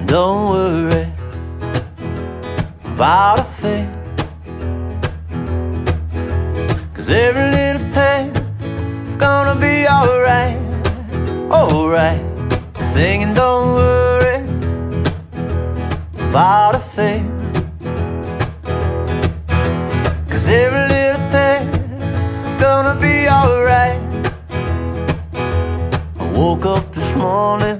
Don't worry about a thing, 'cause every little thing is gonna be alright, alright. Singing don't worry about a thing, 'cause every little thing is gonna be alright. I woke up this morning,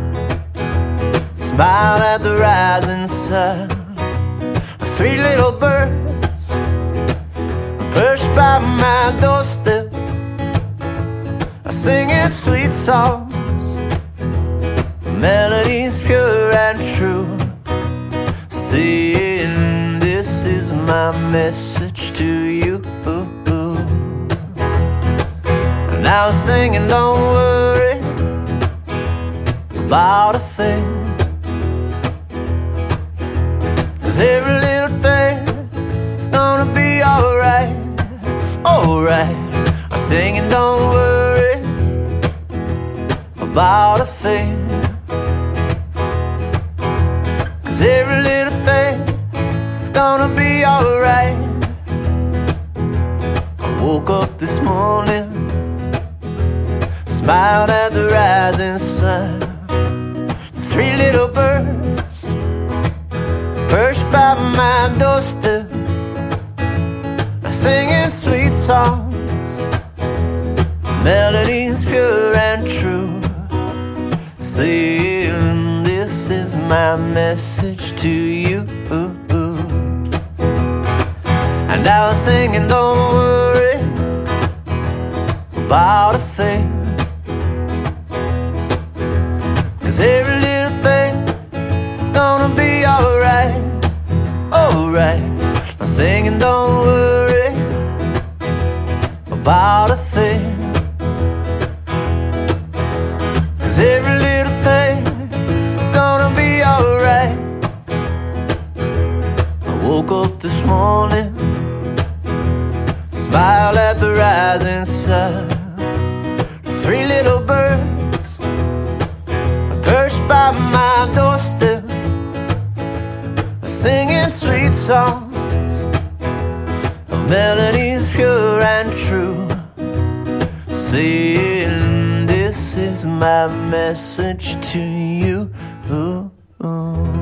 smiled at the rising sun. 3 little birds perched by my doorstep, singing sweet songs, melodies pure and true, saying this is my message to you. And now I'm singing don't worry about a thing, 'cause every little thing is gonna be alright, alright. I'm singing don't worry about a thing, 'cause every little thing is gonna be alright. I woke up this morning, smiled at the rising sun. 3 little birds perched by my doorstep, singing sweet songs, melodies pure and true, saying this is my message to you. And now I'm singing don't worry about a thing, 'cause every little thing is gonna be alright, alright. I'm singing don't worry about a thing, 'cause every little thing is gonna be alright. I woke up this morning, smiled at the rising sun. 3 little birds perched by my doorstep, singing sweet songs, melodies pure and true, saying this is my message to you.